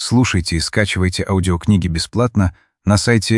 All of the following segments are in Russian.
Слушайте и скачивайте аудиокниги бесплатно на сайте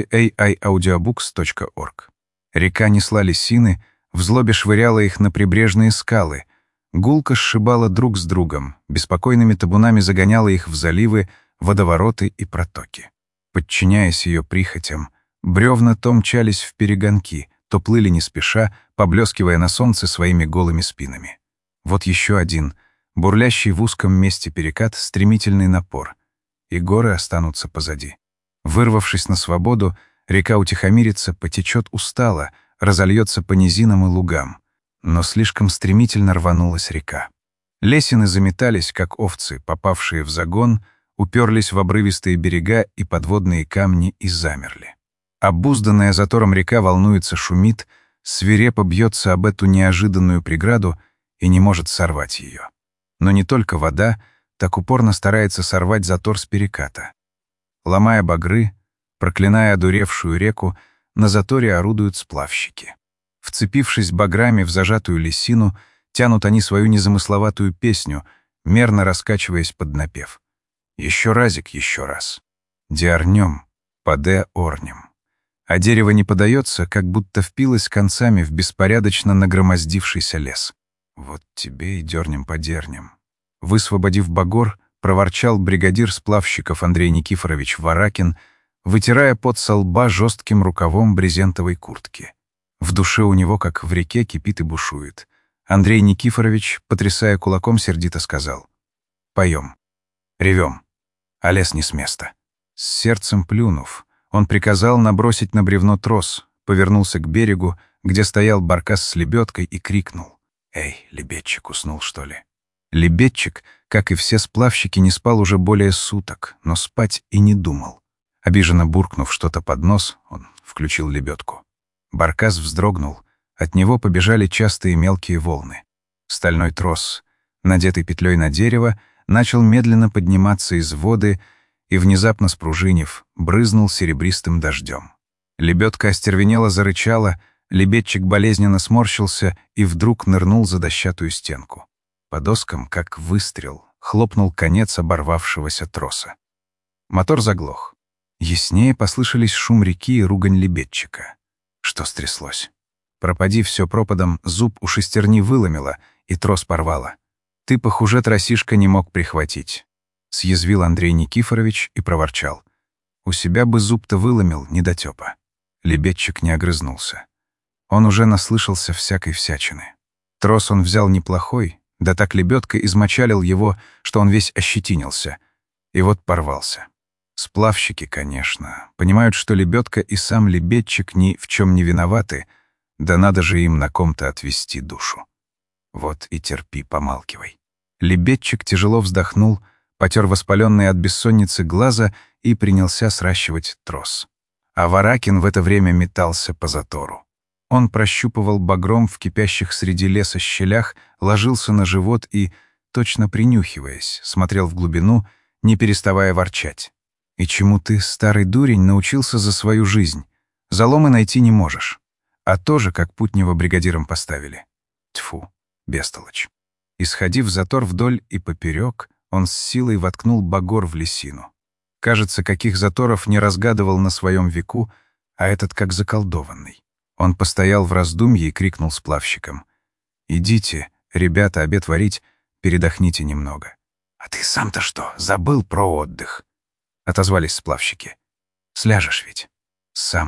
aiaudiobooks.org. Река несла лисины, в злобе швыряла их на прибрежные скалы, гулко сшибала друг с другом, беспокойными табунами загоняла их в заливы, водовороты и протоки. Подчиняясь ее прихотям, бревна то мчались в перегонки, то плыли не спеша, поблескивая на солнце своими голыми спинами. Вот еще один, бурлящий в узком месте перекат, стремительный напор, и горы останутся позади. Вырвавшись на свободу, река утихомирится, потечет устало, разольется по низинам и лугам. Но слишком стремительно рванулась река. Лесины заметались, как овцы, попавшие в загон, уперлись в обрывистые берега и подводные камни и замерли. Обузданная затором река волнуется, шумит, свирепо бьется об эту неожиданную преграду и не может сорвать ее. Но не только вода так упорно старается сорвать затор с переката. Ломая багры, проклиная одуревшую реку, на заторе орудуют сплавщики. Вцепившись баграми в зажатую лисину, тянут они свою незамысловатую песню, мерно раскачиваясь под напев. Еще разик, еще раз. Диарнем, паде орнем. А дерево не подается, как будто впилось концами в беспорядочно нагромоздившийся лес. Вот тебе и дернем по дерням. Высвободив багор, проворчал бригадир сплавщиков Андрей Никифорович Варакин, вытирая пот со лба жестким рукавом брезентовой куртки. В душе у него, как в реке, кипит и бушует. Андрей Никифорович, потрясая кулаком, сердито сказал: «Поем, ревем, а лес не с места». С сердцем плюнув, он приказал набросить на бревно трос, повернулся к берегу, где стоял баркас с лебедкой, и крикнул: «Эй, лебедчик, уснул, что ли?» Лебедчик, как и все сплавщики, не спал уже более суток, но спать и не думал. Обиженно буркнув что-то под нос, он включил лебедку. Баркас вздрогнул, от него побежали частые мелкие волны. Стальной трос, надетый петлей на дерево, начал медленно подниматься из воды и, внезапно спружинив, брызнул серебристым дождем. Лебедка остервенело зарычала, лебедчик болезненно сморщился и вдруг нырнул за дощатую стенку. По доскам, как выстрел, хлопнул конец оборвавшегося троса. Мотор заглох. Яснее послышались шум реки и ругань лебедчика. Что стряслось? Пропади все пропадом, зуб у шестерни выломило и трос порвало. Ты похуже тросишка не мог прихватить. Съязвил Андрей Никифорович и проворчал: у себя бы зуб-то выломил, недотёпа. Лебедчик не огрызнулся. Он уже наслышался всякой всячины. Трос он взял неплохой, да так лебедка измочалил его, что он весь ощетинился. И вот порвался. Сплавщики, конечно, понимают, что лебедка и сам лебедчик ни в чем не виноваты, да надо же им на ком-то отвести душу. Вот и терпи, помалкивай. Лебедчик тяжело вздохнул, потер воспаленные от бессонницы глаза и принялся сращивать трос. А Варакин в это время метался по затору. Он прощупывал багром в кипящих среди леса щелях, ложился на живот и, точно принюхиваясь, смотрел в глубину, не переставая ворчать. «И чему ты, старый дурень, научился за свою жизнь? Заломы найти не можешь. А тоже, как путнего бригадиром поставили. Тьфу, бестолочь». Исходив затор вдоль и поперек, он с силой воткнул багор в лисину. Кажется, каких заторов не разгадывал на своем веку, а этот как заколдованный. Он постоял в раздумье и крикнул сплавщикам: «Идите, ребята, обед варить, передохните немного». «А ты сам-то что, забыл про отдых?» — отозвались сплавщики. «Сляжешь ведь?» «Сам.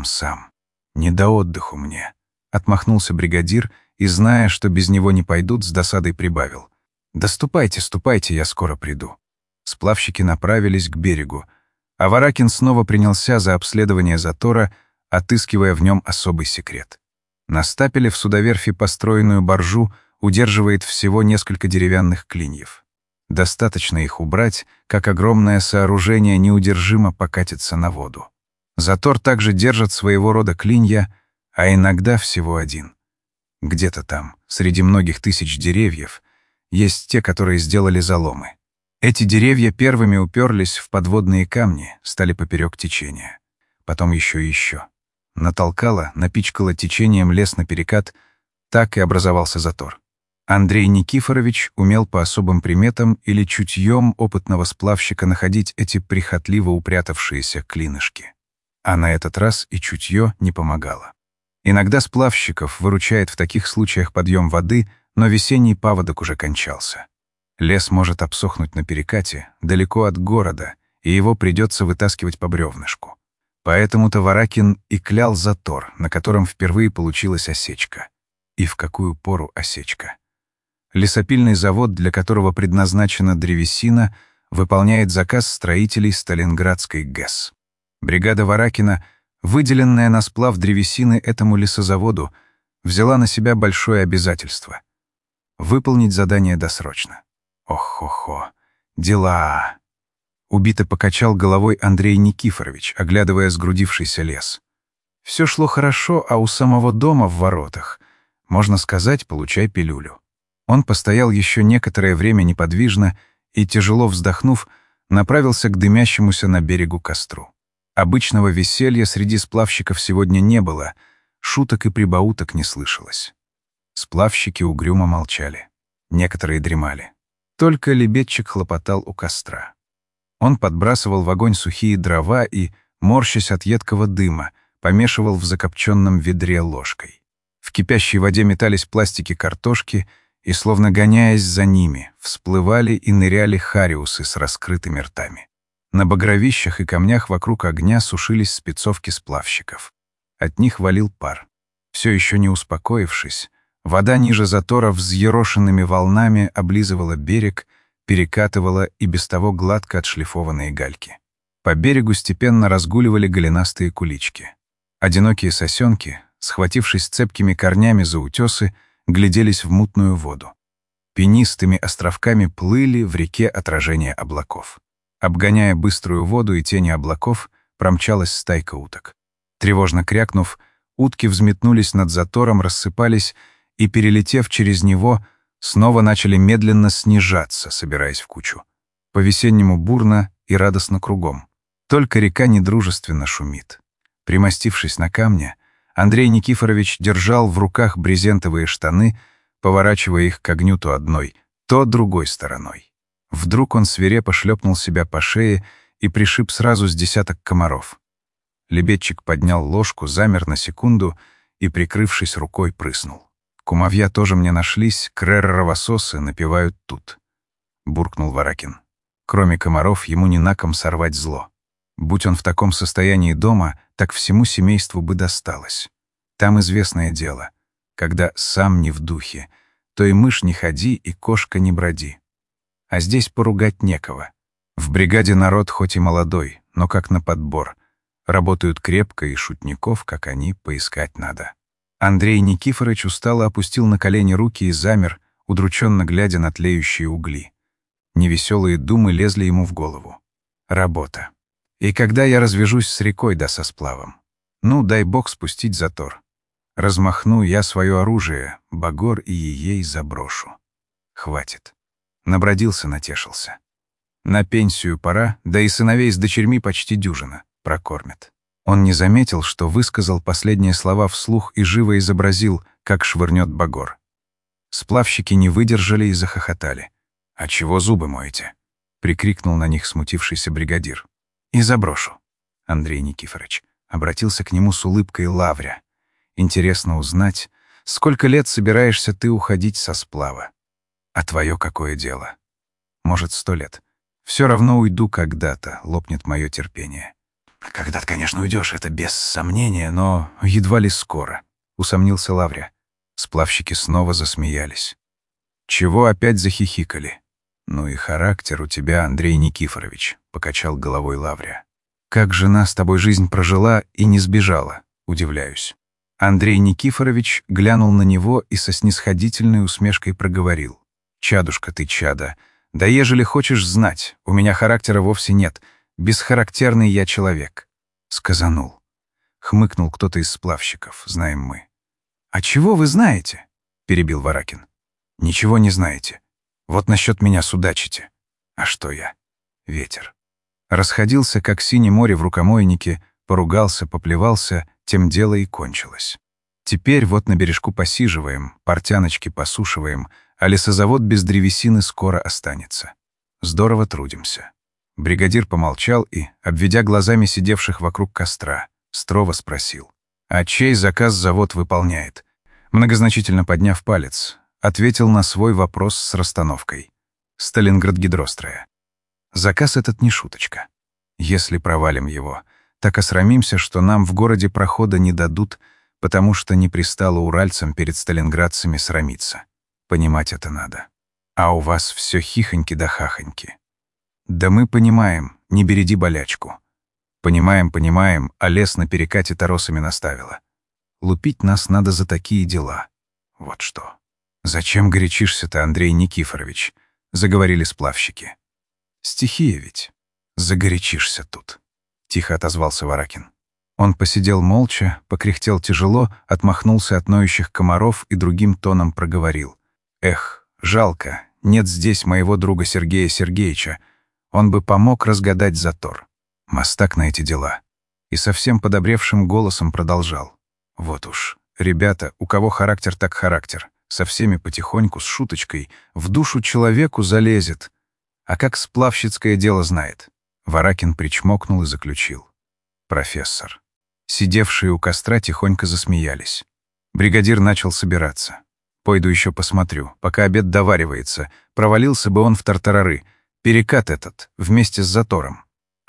Не до отдыху мне», — отмахнулся бригадир и, зная, что без него не пойдут, с досадой прибавил: «Да ступайте, я скоро приду». Сплавщики направились к берегу, а Варакин снова принялся за обследование затора, отыскивая в нем особый секрет. На стапеле в судоверфи построенную баржу удерживает всего несколько деревянных клиньев. Достаточно их убрать, как огромное сооружение неудержимо покатится на воду. Затор также держит своего рода клинья, а иногда всего один. Где-то там, среди многих тысяч деревьев, есть те, которые сделали заломы. Эти деревья первыми уперлись в подводные камни, стали поперек течения. Потом еще и еще. Натолкало, напичкало течением лес на перекат, так и образовался затор. Андрей Никифорович умел по особым приметам или чутьем опытного сплавщика находить эти прихотливо упрятавшиеся клинышки. А на этот раз и чутье не помогало. Иногда сплавщиков выручает в таких случаях подъем воды, но весенний паводок уже кончался. Лес может обсохнуть на перекате, далеко от города, и его придется вытаскивать по бревнышку. Поэтому-то Варакин и клял затор, на котором впервые получилась осечка. И в какую пору осечка? Лесопильный завод, для которого предназначена древесина, выполняет заказ строителей Сталинградской ГЭС. Бригада Варакина, выделенная на сплав древесины этому лесозаводу, взяла на себя большое обязательство — выполнить задание досрочно. Ох-хо-хо, дела! Убито покачал головой Андрей Никифорович, оглядывая сгрудившийся лес. Все шло хорошо, а у самого дома в воротах, можно сказать, получай пилюлю. Он постоял еще некоторое время неподвижно и, тяжело вздохнув, направился к дымящемуся на берегу костру. Обычного веселья среди сплавщиков сегодня не было, шуток и прибауток не слышалось. Сплавщики угрюмо молчали. Некоторые дремали. Только лебедчик хлопотал у костра. Он подбрасывал в огонь сухие дрова и, морщась от едкого дыма, помешивал в закопченном ведре ложкой. В кипящей воде метались пластики картошки, и, словно гоняясь за ними, всплывали и ныряли хариусы с раскрытыми ртами. На багровищах и камнях вокруг огня сушились спецовки сплавщиков. От них валил пар. Все еще не успокоившись, вода ниже затора взъерошенными волнами облизывала берег, перекатывала и без того гладко отшлифованные гальки. По берегу степенно разгуливали голенастые кулички. Одинокие сосенки, схватившись цепкими корнями за утесы, гляделись в мутную воду. Пенистыми островками плыли в реке отражения облаков. Обгоняя быструю воду и тени облаков, промчалась стайка уток. Тревожно крякнув, утки взметнулись над затором, рассыпались и, перелетев через него, снова начали медленно снижаться, собираясь в кучу. По-весеннему бурно и радостно кругом. Только река недружественно шумит. Примостившись на камне, Андрей Никифорович держал в руках брезентовые штаны, поворачивая их к огню то одной, то другой стороной. Вдруг он свирепо шлепнул себя по шее и пришиб сразу с десяток комаров. Лебедчик поднял ложку, замер на секунду и, прикрывшись рукой, прыснул. «Кумовья тоже мне нашлись, крэр-ровососы напевают тут», — буркнул Варакин. Кроме комаров, ему не на ком сорвать зло. Будь он в таком состоянии дома, так всему семейству бы досталось. Там известное дело. Когда сам не в духе, то и мышь не ходи, и кошка не броди. А здесь поругать некого. В бригаде народ хоть и молодой, но как на подбор. Работают крепко, и шутников, как они, поискать надо. Андрей Никифорович устало опустил на колени руки и замер, удрученно глядя на тлеющие угли. Невеселые думы лезли ему в голову. Работа. И когда я развяжусь с рекой да со сплавом? Ну, дай бог спустить затор. Размахну я свое оружие, багор и ей заброшу. Хватит. Набродился, натешился. На пенсию пора, да и сыновей с дочерьми почти дюжина. Прокормят. Он не заметил, что высказал последние слова вслух и живо изобразил, как швырнет багор. Сплавщики не выдержали и захохотали. «А чего зубы моете?» — прикрикнул на них смутившийся бригадир. «И заброшу». Андрей Никифорович обратился к нему с улыбкой Лавря. «Интересно узнать, сколько лет собираешься ты уходить со сплава? А твое какое дело? Может, 100 лет. Все равно уйду когда-то, лопнет мое терпение». «Когда-то, конечно, уйдешь, это без сомнения, но едва ли скоро», — усомнился Лавря. Сплавщики снова засмеялись. «Чего опять захихикали?» «Ну и характер у тебя, Андрей Никифорович», — покачал головой Лавря. «Как жена с тобой жизнь прожила и не сбежала, удивляюсь». Андрей Никифорович глянул на него и со снисходительной усмешкой проговорил. «Чадушка ты, чада, да ежели хочешь знать, у меня характера вовсе нет, бесхарактерный я человек». Сказанул. Хмыкнул кто-то из сплавщиков, знаем мы. «А чего вы знаете?» — перебил Варакин. «Ничего не знаете. Вот насчет меня судачите. А что я? Ветер». Расходился, как синее море в рукомойнике, поругался, поплевался, тем дело и кончилось. Теперь вот на бережку посиживаем, портяночки посушиваем, а лесозавод без древесины скоро останется. Здорово трудимся». Бригадир помолчал и, обведя глазами сидевших вокруг костра, строго спросил: «А чей заказ завод выполняет?» Многозначительно подняв палец, ответил на свой вопрос с расстановкой: «Сталинград-Гидростроя». Заказ этот не шуточка. Если провалим его, так осрамимся, что нам в городе прохода не дадут, потому что не пристало уральцам перед сталинградцами срамиться. Понимать это надо. А у вас все хихоньки да хахоньки. Да мы понимаем, не береди болячку. Понимаем, а лес на перекате торосами наставила. Лупить нас надо за такие дела. Вот что. «Зачем горячишься-то, Андрей Никифорович?» — заговорили сплавщики. «Стихия ведь. Загорячишься тут», — тихо отозвался Варакин. Он посидел молча, покряхтел тяжело, отмахнулся от ноющих комаров и другим тоном проговорил: «Эх, жалко, нет здесь моего друга Сергея Сергеевича. Он бы помог разгадать затор. Мастак на эти дела». И совсем подобревшим голосом продолжал: «Вот уж, ребята, у кого характер так характер, со всеми потихоньку, с шуточкой, в душу человеку залезет. А как сплавщицкое дело знает». Варакин причмокнул и заключил: «Профессор». Сидевшие у костра тихонько засмеялись. Бригадир начал собираться. «Пойду еще посмотрю, пока обед доваривается. Провалился бы он в тартарары. Перекат этот, вместе с затором».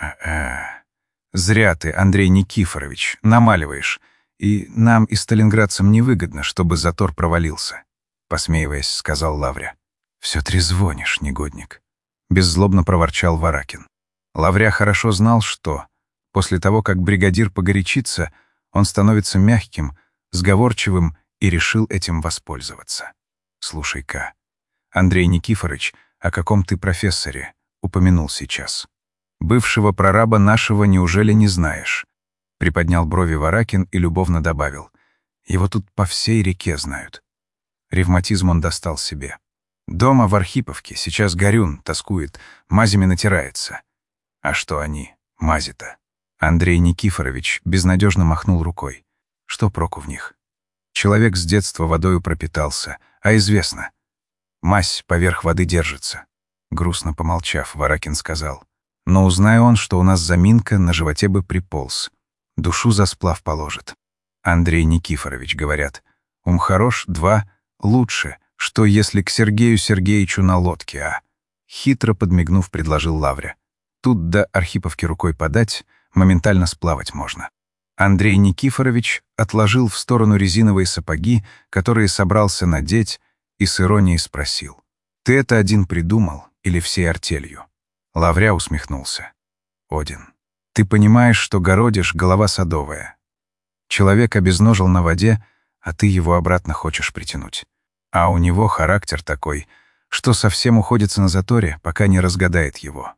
Зря ты, Андрей Никифорович, намаливаешь. И нам, и сталинградцам, невыгодно, чтобы затор провалился», — посмеиваясь, сказал Лавря. «Все трезвонишь, негодник», — беззлобно проворчал Варакин. Лавря хорошо знал, что после того, как бригадир погорячится, он становится мягким, сговорчивым и решил этим воспользоваться. «Слушай-ка, Андрей Никифорович, о каком ты профессоре упомянул сейчас? Бывшего прораба нашего неужели не знаешь?» Приподнял брови Варакин и любовно добавил: «Его тут по всей реке знают». Ревматизм он достал себе. Дома в Архиповке сейчас горюн тоскует, мазями натирается. А что они, мази-то? Андрей Никифорович безнадежно махнул рукой. Что проку в них? Человек с детства водою пропитался, а известно. Мазь поверх воды держится. Грустно помолчав, Варакин сказал: «Но узнай он, что у нас заминка, на животе бы приполз. Душу за сплав положит. Андрей Никифорович, говорят, ум хорош, два, лучше, что если к Сергею Сергеевичу на лодке, а?» Хитро подмигнув, предложил Лавря. «Тут до Архиповки рукой подать, моментально сплавать можно». Андрей Никифорович отложил в сторону резиновые сапоги, которые собрался надеть, и с иронией спросил: «Ты это один придумал или всей артелью?» Лавря усмехнулся. «Один, ты понимаешь, что городишь — голова садовая. Человек обезножил на воде, а ты его обратно хочешь притянуть. А у него характер такой, что совсем уходится на заторе, пока не разгадает его».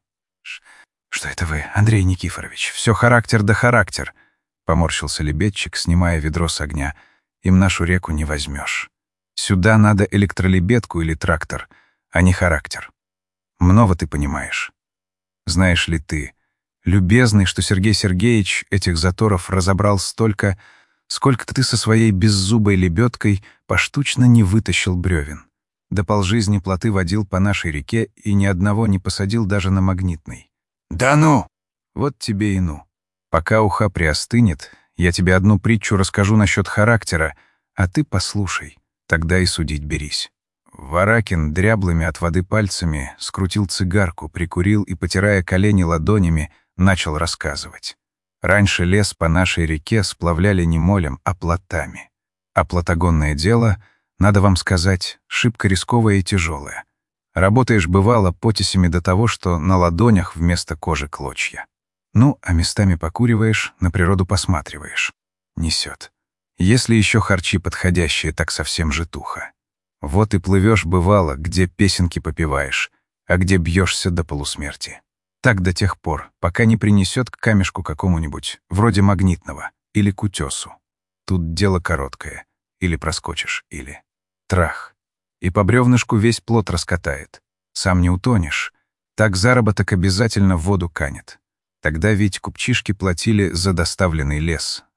«Что это вы, Андрей Никифорович? Все характер да характер», — поморщился лебедчик, снимая ведро с огня. «Им нашу реку не возьмешь. Сюда надо электролебедку или трактор, а не характер. Много ты понимаешь. Знаешь ли ты, любезный, что Сергей Сергеевич этих заторов разобрал столько, сколько ты со своей беззубой лебедкой поштучно не вытащил бревен. Да полжизни плоты водил по нашей реке и ни одного не посадил даже на Магнитной». «Да ну!» «Вот тебе и ну. Пока уха приостынет, я тебе одну притчу расскажу насчет характера, а ты послушай, тогда и судить берись». Варакин дряблыми от воды пальцами скрутил цигарку, прикурил и, потирая колени ладонями, начал рассказывать. Раньше лес по нашей реке сплавляли не молем, а плотами. А плотогонное дело, надо вам сказать, шибко рисковое и тяжелое. Работаешь, бывало, потесями до того, что на ладонях вместо кожи клочья. Ну, а местами покуриваешь, на природу посматриваешь. Несет. Если еще харчи подходящие, так совсем житуха. Вот и плывешь, бывало, где песенки попеваешь, а где бьешься до полусмерти. Так до тех пор, пока не принесет к камешку какому-нибудь, вроде Магнитного, или к утесу. Тут дело короткое. Или проскочишь, или... Трах. И по бревнышку весь плот раскатает. Сам не утонешь. Так заработок обязательно в воду канет. Тогда ведь купчишки платили за доставленный лес,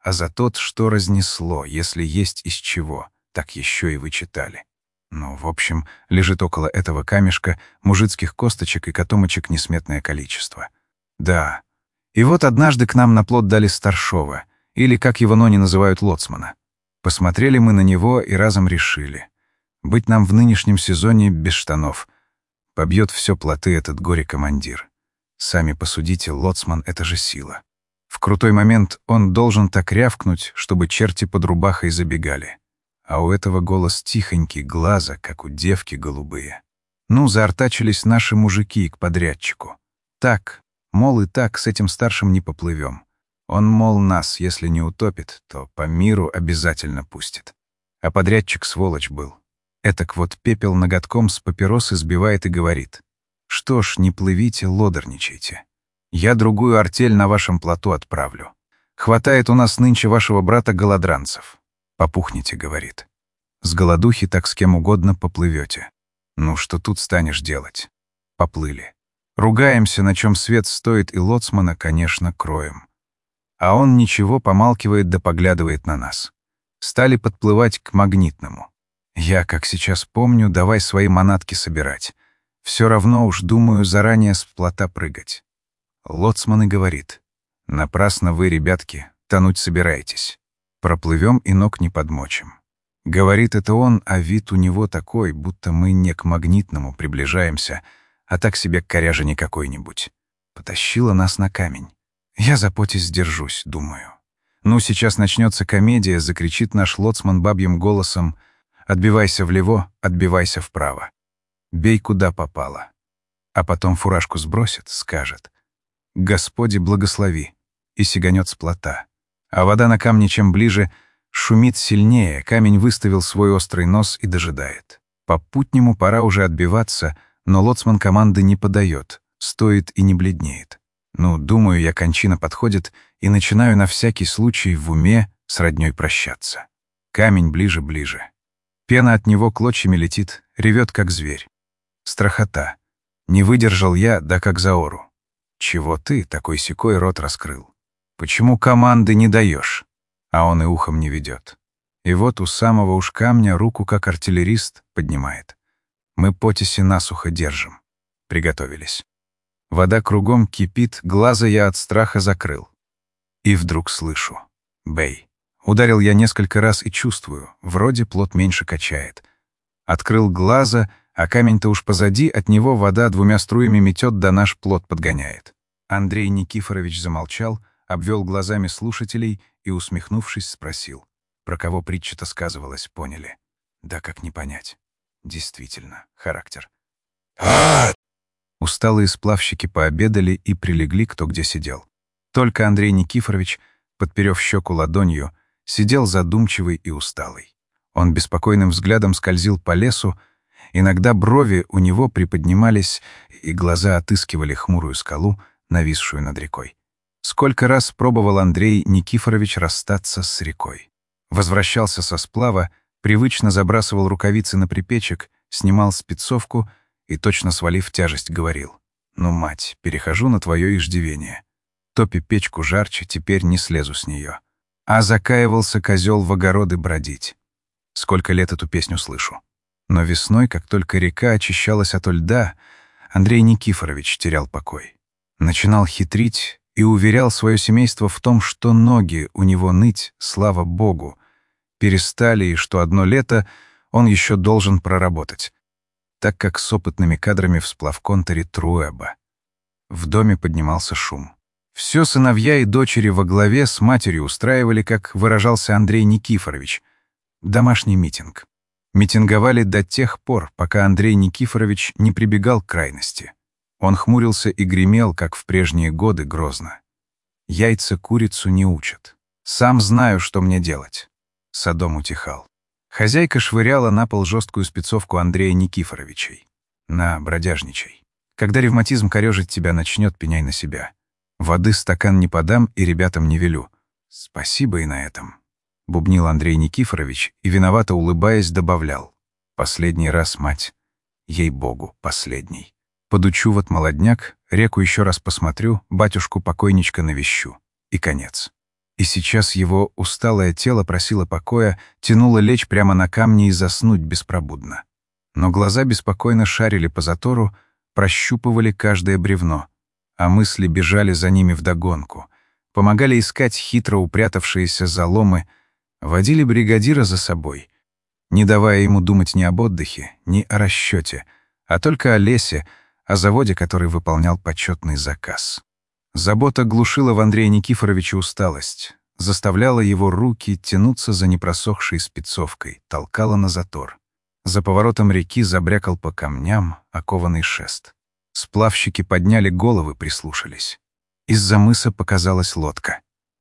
а за тот, что разнесло, если есть из чего, так еще и вычитали. Ну, в общем, лежит около этого камешка мужицких косточек и котомочек несметное количество. Да. И вот однажды к нам на плот дали старшова, или, как его нони называют, лоцмана. Посмотрели мы на него и разом решили. Быть нам в нынешнем сезоне без штанов. Побьет все плоты этот горе-командир. Сами посудите, лоцман — это же сила. В крутой момент он должен так рявкнуть, чтобы черти под рубахой забегали. А у этого голос тихонький, глаза, как у девки голубые. Ну, заортачились наши мужики к подрядчику. Так, мол, и так с этим старшим не поплывем. Он, мол, нас, если не утопит, то по миру обязательно пустит. А подрядчик сволочь был. Этак вот пепел ноготком с папиросы сбивает и говорит: «Что ж, не плывите, лодорничайте. Я другую артель на вашем плоту отправлю. Хватает у нас нынче вашего брата-голодранцев. Попухните», — говорит. «С голодухи так с кем угодно поплывете. Ну, что тут станешь делать?» Поплыли. Ругаемся, на чем свет стоит, и лоцмана, конечно, кроем. А он ничего, помалкивает да поглядывает на нас. Стали подплывать к Магнитному. Я, как сейчас помню, давай свои манатки собирать. Все равно уж думаю заранее с плота прыгать. Лоцман и говорит: «Напрасно вы, ребятки, тонуть собираетесь. Проплывем и ног не подмочим». Говорит это он, а вид у него такой, будто мы не к Магнитному приближаемся, а так себе к коряжине какой-нибудь. Потащила нас на камень. Я за потязь сдержусь, думаю. Ну, сейчас начнется комедия, закричит наш лоцман бабьим голосом: «Отбивайся влево, отбивайся вправо. Бей, куда попало». А потом фуражку сбросит, скажет: «Господи, благослови», и сиганет с плота. А вода на камне чем ближе, шумит сильнее, камень выставил свой острый нос и дожидает. По-путнему пора уже отбиваться, но лоцман команды не подает, стоит и не бледнеет. Ну, думаю я, кончина подходит, и начинаю на всякий случай в уме с роднёй прощаться. Камень ближе-ближе. Пена от него клочьями летит, ревет, как зверь. Страхота. Не выдержал я, да как заору: «Чего ты такой-сякой рот раскрыл? Почему команды не даешь?» А он и ухом не ведет. И вот у самого уж камня руку, как артиллерист, поднимает. Мы потеси насухо держим. Приготовились. Вода кругом кипит, глаза я от страха закрыл. И вдруг слышу: «Бей». Ударил я несколько раз и чувствую, вроде плот меньше качает. Открыл глаза, а камень-то уж позади, от него вода двумя струями метет, да наш плот подгоняет. Андрей Никифорович замолчал, обвел глазами слушателей и, усмехнувшись, спросил: «Про кого притча-то сказывалась, поняли?» Да как не понять. Действительно, характер. Усталые сплавщики пообедали и прилегли кто где сидел. Только Андрей Никифорович, подперев щеку ладонью, сидел задумчивый и усталый. Он беспокойным взглядом скользил по лесу, иногда брови у него приподнимались, и глаза отыскивали хмурую скалу, нависшую над рекой. Сколько раз пробовал Андрей Никифорович расстаться с рекой. Возвращался со сплава, привычно забрасывал рукавицы на припечек, снимал спецовку и, точно свалив тяжесть, говорил: «Ну, мать, перехожу на твое иждивение. Топи печку жарче, теперь не слезу с нее». А закаивался козел в огороды бродить. Сколько лет эту песню слышу. Но весной, как только река очищалась от льда, Андрей Никифорович терял покой. Начинал хитрить и уверял свое семейство в том, что ноги у него ныть, слава богу, перестали, и что одно лето он еще должен проработать, так как с опытными кадрами в сплавконторе Труэба. В доме поднимался шум. Все сыновья и дочери во главе с матерью устраивали, как выражался Андрей Никифорович, домашний митинг. Митинговали до тех пор, пока Андрей Никифорович не прибегал к крайности. Он хмурился и гремел, как в прежние годы, грозно: «Яйца курицу не учат. Сам знаю, что мне делать». Содом утихал. Хозяйка швыряла на пол жесткую спецовку Андрея Никифоровичей. «На, бродяжничай. Когда ревматизм корежить тебя начнет, пеняй на себя. Воды стакан не подам и ребятам не велю». «Спасибо и на этом», — бубнил Андрей Никифорович и, виновато улыбаясь, добавлял: «Последний раз, мать. Ей-богу, последний. Подучу вот молодняк, реку еще раз посмотрю, батюшку-покойничка навещу. И конец». И сейчас его усталое тело просило покоя, тянуло лечь прямо на камни и заснуть беспробудно. Но глаза беспокойно шарили по затору, прощупывали каждое бревно, а мысли бежали за ними вдогонку, помогали искать хитро упрятавшиеся заломы, водили бригадира за собой, не давая ему думать ни об отдыхе, ни о расчете, а только о лесе, о заводе, который выполнял почетный заказ. Забота глушила в Андрее Никифоровиче усталость, заставляла его руки тянуться за непросохшей спецовкой, толкала на затор. За поворотом реки забрякал по камням окованный шест. Сплавщики подняли головы, прислушались. Из-за мыса показалась лодка.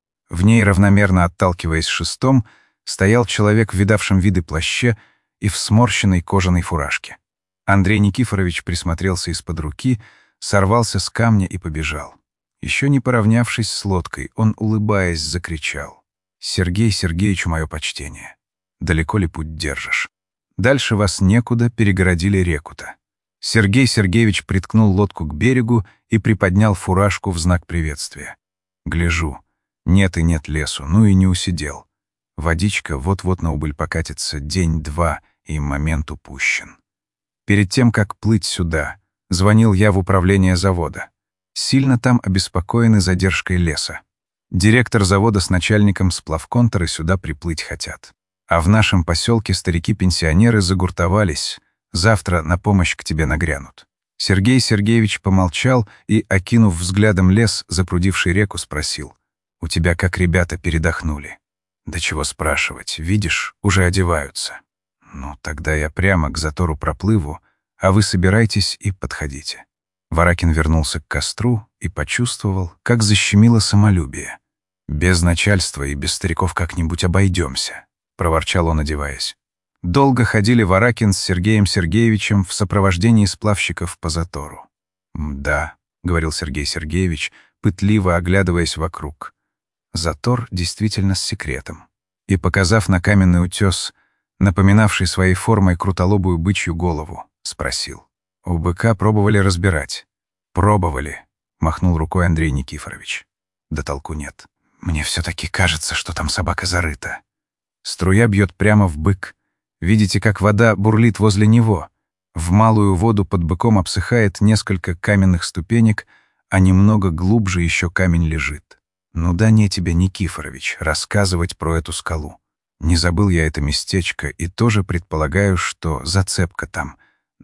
В ней, равномерно отталкиваясь шестом, стоял человек в видавшем виды плаще и в сморщенной кожаной фуражке. Андрей Никифорович присмотрелся из-под руки, сорвался с камня и побежал. Еще не поравнявшись с лодкой, он, улыбаясь, закричал: «Сергей Сергеевичу мое почтение! Далеко ли путь держишь? Дальше вас некуда, перегородили реку-то». Сергей Сергеевич приткнул лодку к берегу и приподнял фуражку в знак приветствия. «Гляжу, нет и нет лесу, ну и не усидел. Водичка вот-вот на убыль покатится, день-два, и момент упущен. Перед тем, как плыть сюда, звонил я в управление завода. Сильно там обеспокоены задержкой леса. Директор завода с начальником сплавконторы сюда приплыть хотят. А в нашем поселке старики-пенсионеры загуртовались. Завтра на помощь к тебе нагрянут». Сергей Сергеевич помолчал и, окинув взглядом лес, запрудивший реку, спросил: «У тебя как ребята передохнули?» «Да чего спрашивать, видишь, уже одеваются». «Ну, тогда я прямо к затору проплыву, а вы собирайтесь и подходите». Варакин вернулся к костру и почувствовал, как защемило самолюбие. «Без начальства и без стариков как-нибудь обойдемся», — проворчал он, одеваясь. Долго ходили Варакин с Сергеем Сергеевичем в сопровождении сплавщиков по затору. «Да», — говорил Сергей Сергеевич, пытливо оглядываясь вокруг. Затор действительно с секретом. И, показав на каменный утес, напоминавший своей формой крутолобую бычью голову, спросил: «У быка пробовали разбирать?» «Пробовали», — махнул рукой Андрей Никифорович. «Да толку нет. Мне все-таки кажется, что там собака зарыта. Струя бьет прямо в бык. Видите, как вода бурлит возле него? В малую воду под быком обсыхает несколько каменных ступенек, а немного глубже еще камень лежит. Ну да не тебе, Никифорович, рассказывать про эту скалу. Не забыл я это местечко и тоже предполагаю, что зацепка там.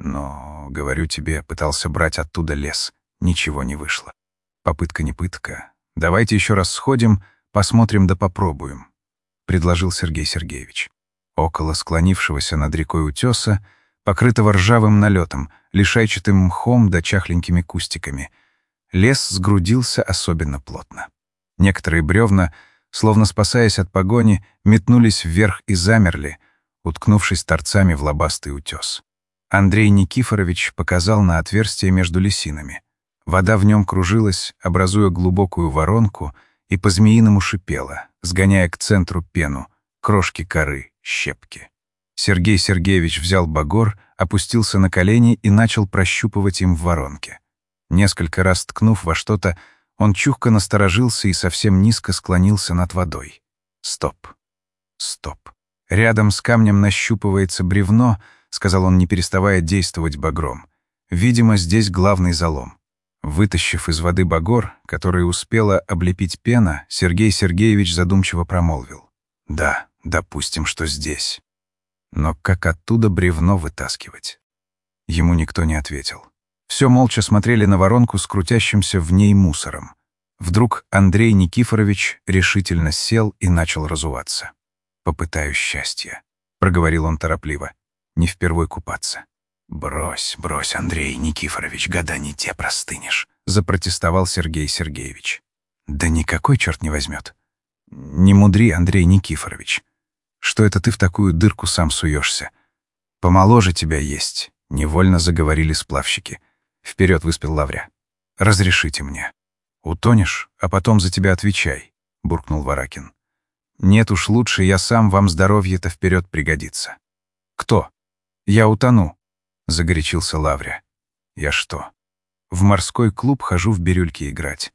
Но, говорю тебе, пытался брать оттуда лес. Ничего не вышло. Попытка не пытка. Давайте еще раз сходим, посмотрим да попробуем», — предложил Сергей Сергеевич. Около склонившегося над рекой утеса, покрытого ржавым налетом, лишайчатым мхом да чахленькими кустиками, лес сгрудился особенно плотно. Некоторые бревна, словно спасаясь от погони, метнулись вверх и замерли, уткнувшись торцами в лобастый утес. Андрей Никифорович показал на отверстие между лесинами. Вода в нем кружилась, образуя глубокую воронку, и по-змеиному шипела, сгоняя к центру пену, крошки коры, щепки. Сергей Сергеевич взял багор, опустился на колени и начал прощупывать им в воронке. Несколько раз ткнув во что-то, он чутко насторожился и совсем низко склонился над водой. «Стоп! Стоп! Рядом с камнем нащупывается бревно», — сказал он, не переставая действовать багром. «Видимо, здесь главный залом». Вытащив из воды багор, который успела облепить пена, Сергей Сергеевич задумчиво промолвил: «Да, допустим, что здесь. Но как оттуда бревно вытаскивать?» Ему никто не ответил. Все молча смотрели на воронку с крутящимся в ней мусором. Вдруг Андрей Никифорович решительно сел и начал разуваться. «Попытаюсь счастья», — проговорил он торопливо. «Не впервой купаться». «Брось, брось, Андрей Никифорович, года не те, простынешь», — запротестовал Сергей Сергеевич. «Да никакой черт не возьмет. Не мудри, Андрей Никифорович. Что это ты в такую дырку сам суешься? Помоложе тебя есть», — невольно заговорили сплавщики. Вперед выспел Лавря. «Разрешите мне». «Утонешь, а потом за тебя отвечай», — буркнул Варакин. «Нет уж, лучше я сам, вам здоровье-то вперед пригодится». «Кто?» «Я утону», — загорячился Лавря. «Я что, в морской клуб хожу в бирюльки играть?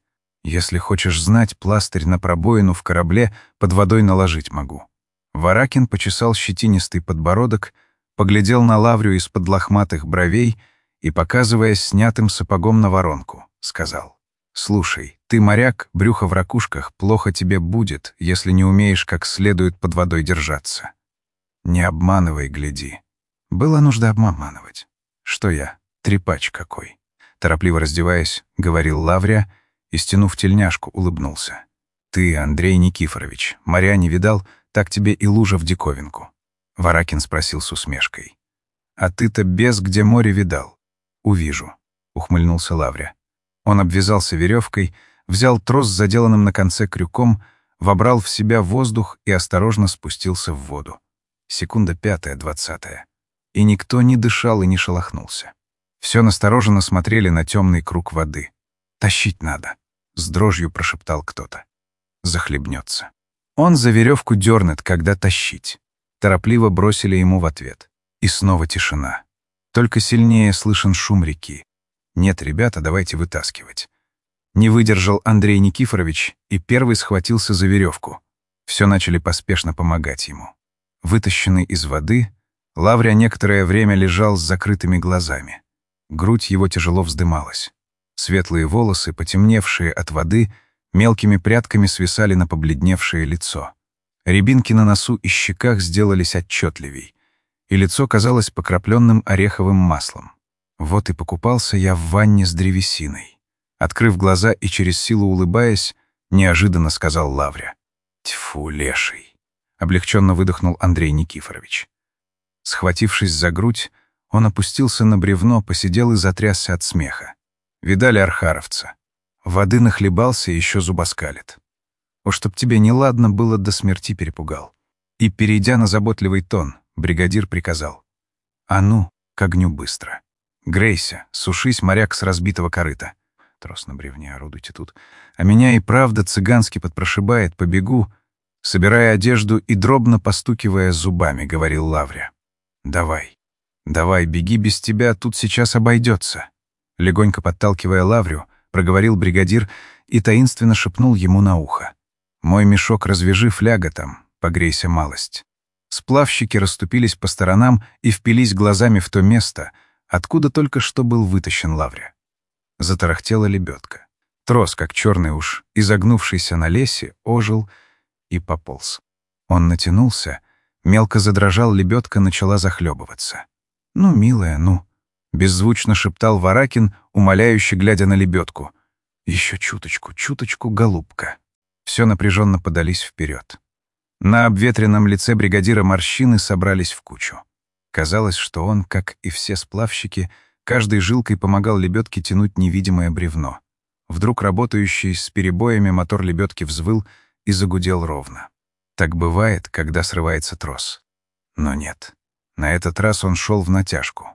Если хочешь знать, пластырь на пробоину в корабле под водой наложить могу». Варакин почесал щетинистый подбородок, поглядел на Лаврю из-под лохматых бровей и, показывая снятым сапогом на воронку, сказал: «Слушай, ты моряк, брюхо в ракушках, плохо тебе будет, если не умеешь как следует под водой держаться. Не обманывай, гляди». Была нужда обманывать. Что я, трепач какой? Торопливо раздеваясь, говорил Лавря и, стянув тельняшку, улыбнулся. «Ты, Андрей Никифорович, моря не видал, так тебе и лужа в диковинку». Варакин спросил с усмешкой: «А ты-то без где море видал?» «Увижу», — ухмыльнулся Лавря. Он обвязался веревкой, взял трос с заделанным на конце крюком, вобрал в себя воздух и осторожно спустился в воду. Секунда 5-20. И никто не дышал и не шелохнулся. Все настороженно смотрели на темный круг воды. «Тащить надо», — с дрожью прошептал кто-то. «Захлебнется. Он за веревку дернет, когда тащить». Торопливо бросили ему в ответ. И снова тишина. Только сильнее слышен шум реки. «Нет, ребята, давайте вытаскивать». Не выдержал Андрей Никифорович и первый схватился за веревку. Все начали поспешно помогать ему. Вытащенный из воды, Лавря некоторое время лежал с закрытыми глазами. Грудь его тяжело вздымалась. Светлые волосы, потемневшие от воды, мелкими прядками свисали на побледневшее лицо. Рябинки на носу и щеках сделались отчетливей, и лицо казалось покропленным ореховым маслом. Вот и покупался я в ванне с древесиной. Открыв глаза и через силу улыбаясь, неожиданно сказал Лавря: «Тьфу, леший!» — облегченно выдохнул Андрей Никифорович. Схватившись за грудь, он опустился на бревно, посидел и затрясся от смеха. Видали архаровца? Воды нахлебался и еще зубоскалит. Уж чтоб тебе неладно было, до смерти перепугал. И, перейдя на заботливый тон, бригадир приказал: «А ну, к огню быстро! Грейся, сушись, моряк с разбитого корыта. Трос на бревне, орудуйте тут. А меня и правда цыгански подпрошибает, побегу, собирая одежду и дробно постукивая зубами», — говорил Лавря. «Давай, давай, беги, без тебя тут сейчас обойдется». Легонько подталкивая Лаврю, проговорил бригадир и таинственно шепнул ему на ухо: «Мой мешок развяжи фляготом, погрейся малость». Сплавщики расступились по сторонам и впились глазами в то место, откуда только что был вытащен Лавря. Затарахтела лебедка. Трос, как черный уж, изогнувшийся на лесе, ожил и пополз. Он натянулся, мелко задрожал, лебедка начала захлебываться. «Ну, милая, ну», — беззвучно шептал Варакин, умоляюще глядя на лебедку. «Еще чуточку, чуточку, голубка». Все напряженно подались вперед. На обветренном лице бригадира морщины собрались в кучу. Казалось, что он, как и все сплавщики, каждой жилкой помогал лебедке тянуть невидимое бревно. Вдруг работающий с перебоями мотор лебедки взвыл и загудел ровно. Так бывает, когда срывается трос. Но нет. На этот раз он шел в натяжку.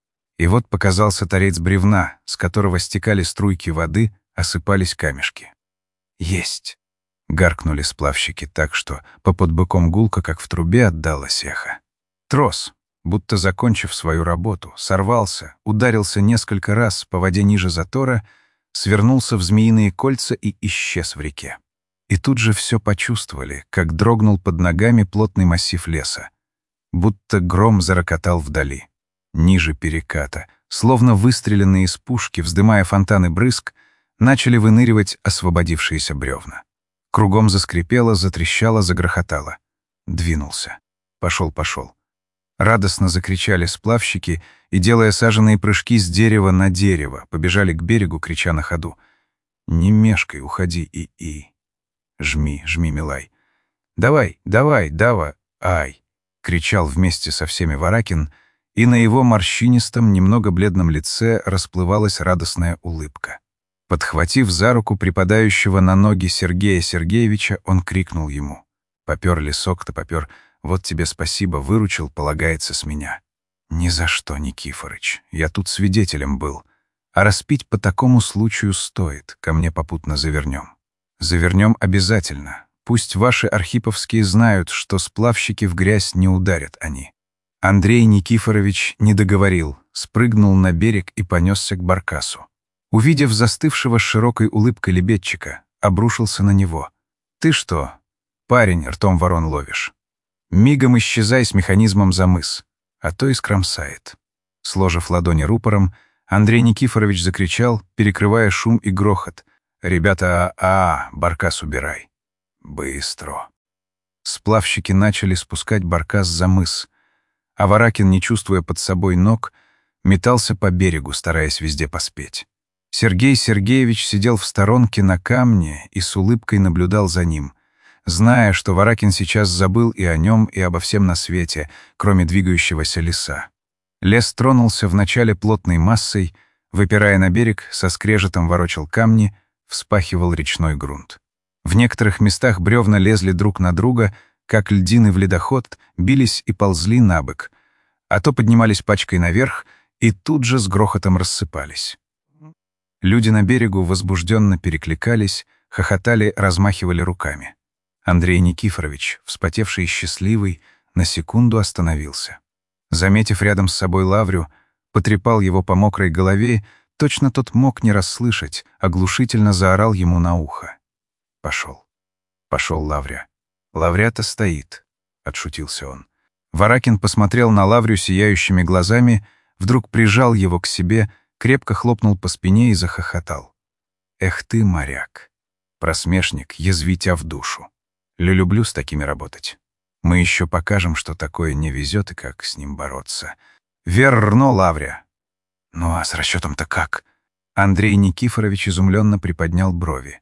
И вот показался торец бревна, с которого стекали струйки воды, осыпались камешки. «Есть!» — гаркнули сплавщики так, что по-под боком гулко, как в трубе, отдалось эхо. Трос, будто закончив свою работу, сорвался, ударился несколько раз по воде ниже затора, свернулся в змеиные кольца и исчез в реке. И тут же все почувствовали, как дрогнул под ногами плотный массив леса. Будто гром зарокотал вдали. Ниже переката, словно выстреленные из пушки, вздымая фонтаны брызг, начали выныривать освободившиеся бревна. Кругом заскрипело, затрещало, загрохотало. Двинулся. Пошел. Радостно закричали сплавщики и, делая саженные прыжки с дерева на дерево, побежали к берегу, крича на ходу: «Не мешкай, уходи, и. Жми, милай. Давай, дава, ай!» — кричал вместе со всеми Варакин, и на его морщинистом, немного бледном лице расплывалась радостная улыбка. Подхватив за руку припадающего на ноги Сергея Сергеевича, он крикнул ему: «Попер лесок-то, попер, вот тебе спасибо, выручил, полагается с меня». «Ни за что, Никифорыч, я тут свидетелем был. А распить по такому случаю стоит, ко мне попутно завернем». «Завернем обязательно. Пусть ваши архиповские знают, что сплавщики в грязь не ударят они». Андрей Никифорович не договорил, спрыгнул на берег и понесся к баркасу. Увидев застывшего с широкой улыбкой лебедчика, обрушился на него. «Ты что, парень, ртом ворон ловишь? Мигом исчезай с механизмом за мыс, а то и скромсает». Сложив ладони рупором, Андрей Никифорович закричал, перекрывая шум и грохот. «Ребята, баркас убирай». «Быстро». Сплавщики начали спускать баркас за мыс, а Варакин, не чувствуя под собой ног, метался по берегу, стараясь везде поспеть. Сергей Сергеевич сидел в сторонке на камне и с улыбкой наблюдал за ним, зная, что Варакин сейчас забыл и о нем, и обо всем на свете, кроме двигающегося леса. Лес тронулся вначале плотной массой, выпирая на берег, со скрежетом ворочал камни, вспахивал речной грунт. В некоторых местах бревна лезли друг на друга, как льдины в ледоход, бились и ползли набок, а то поднимались пачкой наверх и тут же с грохотом рассыпались. Люди на берегу возбужденно перекликались, хохотали, размахивали руками. Андрей Никифорович, вспотевший и счастливый, на секунду остановился. Заметив рядом с собой Лаврю, потрепал его по мокрой голове, точно тот мог не расслышать, оглушительно заорал ему на ухо. «Пошел. Пошел, Лавря. Лавря-то стоит», — отшутился он. Варакин посмотрел на Лаврю сияющими глазами, вдруг прижал его к себе, крепко хлопнул по спине и захохотал. «Эх ты, моряк, просмешник, язви тя в душу. Люблю с такими работать. Мы еще покажем, что такое не везет и как с ним бороться. Верно, Лавря». «Ну а с расчетом-то как?» Андрей Никифорович изумленно приподнял брови.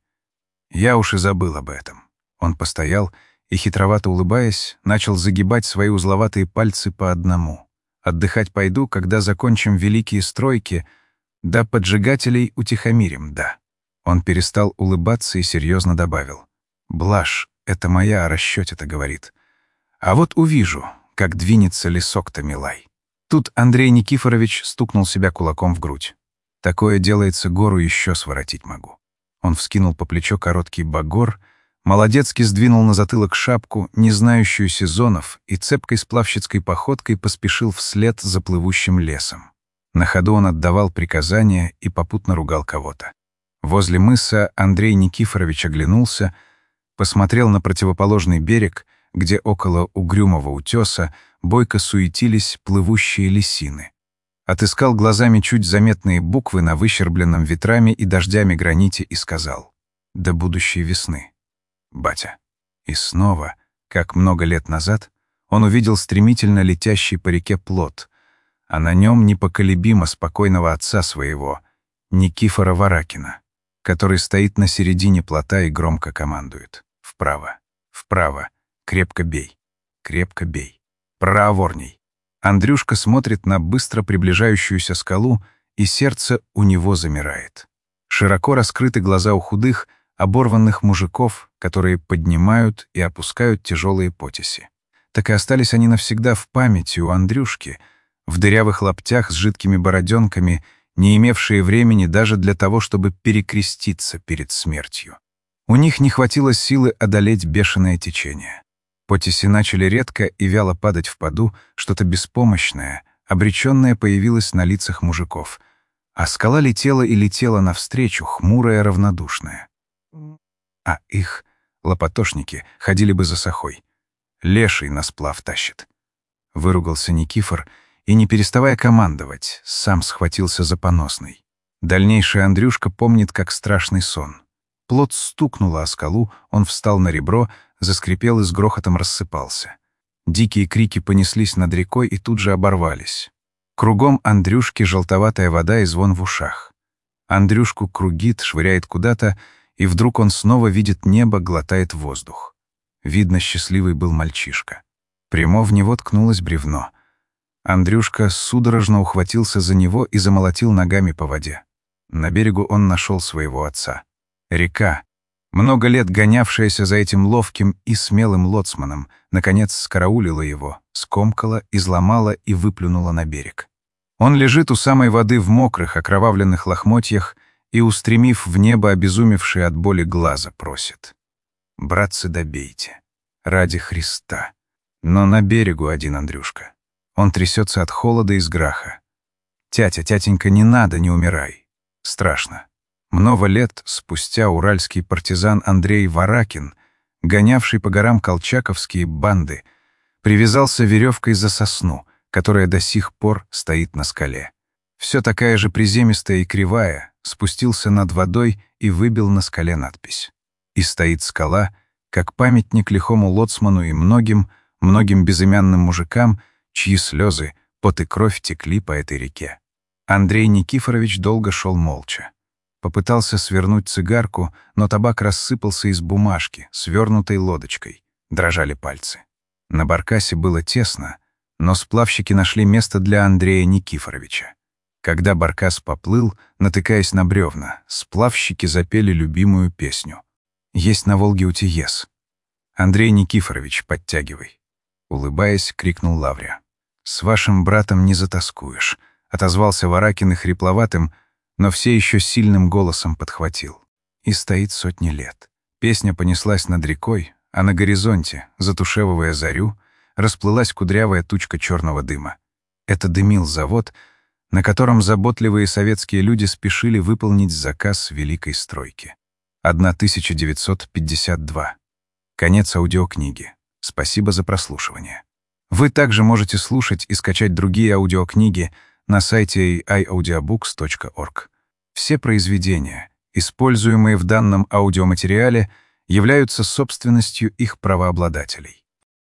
«Я уж и забыл об этом». Он постоял и, хитровато улыбаясь, начал загибать свои узловатые пальцы по одному. «Отдыхать пойду, когда закончим великие стройки, да поджигателей утихомирим, да». Он перестал улыбаться и серьезно добавил. «Блажь, это моя о расчете-то говорит. А вот увижу, как двинется лесок-то, милай». Тут Андрей Никифорович стукнул себя кулаком в грудь. «Такое делается, гору еще своротить могу». Он вскинул по плечо короткий багор, молодецки сдвинул на затылок шапку, не знающую сезонов, и цепкой сплавщицкой походкой поспешил вслед за плывущим лесом. На ходу он отдавал приказания и попутно ругал кого-то. Возле мыса Андрей Никифорович оглянулся, посмотрел на противоположный берег, где около угрюмого утеса бойко суетились плывущие лисины. Отыскал глазами чуть заметные буквы на выщербленном ветрами и дождями граните и сказал: «До будущей весны, батя». И снова, как много лет назад, он увидел стремительно летящий по реке плот, а на нем непоколебимо спокойного отца своего, Никифора Варакина, который стоит на середине плота и громко командует: «Вправо, вправо, крепко бей, крепко бей, проворней». Андрюшка смотрит на быстро приближающуюся скалу, и сердце у него замирает. Широко раскрыты глаза у худых, оборванных мужиков, которые поднимают и опускают тяжелые потеси. Так и остались они навсегда в памяти у Андрюшки, в дырявых лаптях с жидкими бороденками, не имевшие времени даже для того, чтобы перекреститься перед смертью. У них не хватило силы одолеть бешеное течение. Потеси начали редко и вяло падать в поду, что-то беспомощное, обреченное появилось на лицах мужиков, а скала летела и летела навстречу, хмурая, равнодушная. А их, лопатошники, ходили бы за сахой. Леший на сплав тащит. Выругался Никифор и, не переставая командовать, сам схватился за поносный. Дальнейший Андрюшка помнит, как страшный сон. Плот стукнуло о скалу, он встал на ребро, заскрипел и с грохотом рассыпался. Дикие крики понеслись над рекой и тут же оборвались. Кругом Андрюшки желтоватая вода и звон в ушах. Андрюшку кругит, швыряет куда-то, и вдруг он снова видит небо, глотает воздух. Видно, счастливый был мальчишка. Прямо в него ткнулось бревно. Андрюшка судорожно ухватился за него и замолотил ногами по воде. На берегу он нашел своего отца. Река, много лет гонявшаяся за этим ловким и смелым лоцманом, наконец скараулила его, скомкала, изломала и выплюнула на берег. Он лежит у самой воды в мокрых, окровавленных лохмотьях и, устремив в небо обезумевшие от боли глаза, просит: «Братцы, добейте, ради Христа». Но на берегу один Андрюшка. Он трясется от холода и сграха. «Тятя, тятенька, не надо, не умирай. Страшно. Много лет спустя уральский партизан Андрей Варакин, гонявший по горам колчаковские банды, привязался веревкой за сосну, которая до сих пор стоит на скале. Все такая же приземистая и кривая, спустился над водой и выбил на скале надпись. И стоит скала, как памятник лихому лоцману и многим безымянным мужикам, чьи слезы, пот и кровь текли по этой реке. Андрей Никифорович долго шел молча. Попытался свернуть цигарку, но табак рассыпался из бумажки, свернутой лодочкой. Дрожали пальцы. На баркасе было тесно, но сплавщики нашли место для Андрея Никифоровича. Когда баркас поплыл, натыкаясь на бревна, сплавщики запели любимую песню. «Есть на Волге утиез». «Андрей Никифорович, подтягивай», — улыбаясь, крикнул Лавря. «С вашим братом не затаскуешь», — отозвался Варакин и хрипловатым, но все еще сильным голосом подхватил. И стоит сотни лет. Песня понеслась над рекой, а на горизонте, затушевывая зарю, расплылась кудрявая тучка черного дыма. Это дымил завод, на котором заботливые советские люди спешили выполнить заказ великой стройки. 1952. Конец аудиокниги. Спасибо за прослушивание. Вы также можете слушать и скачать другие аудиокниги на сайте iaudiobooks.org. Все произведения, используемые в данном аудиоматериале, являются собственностью их правообладателей.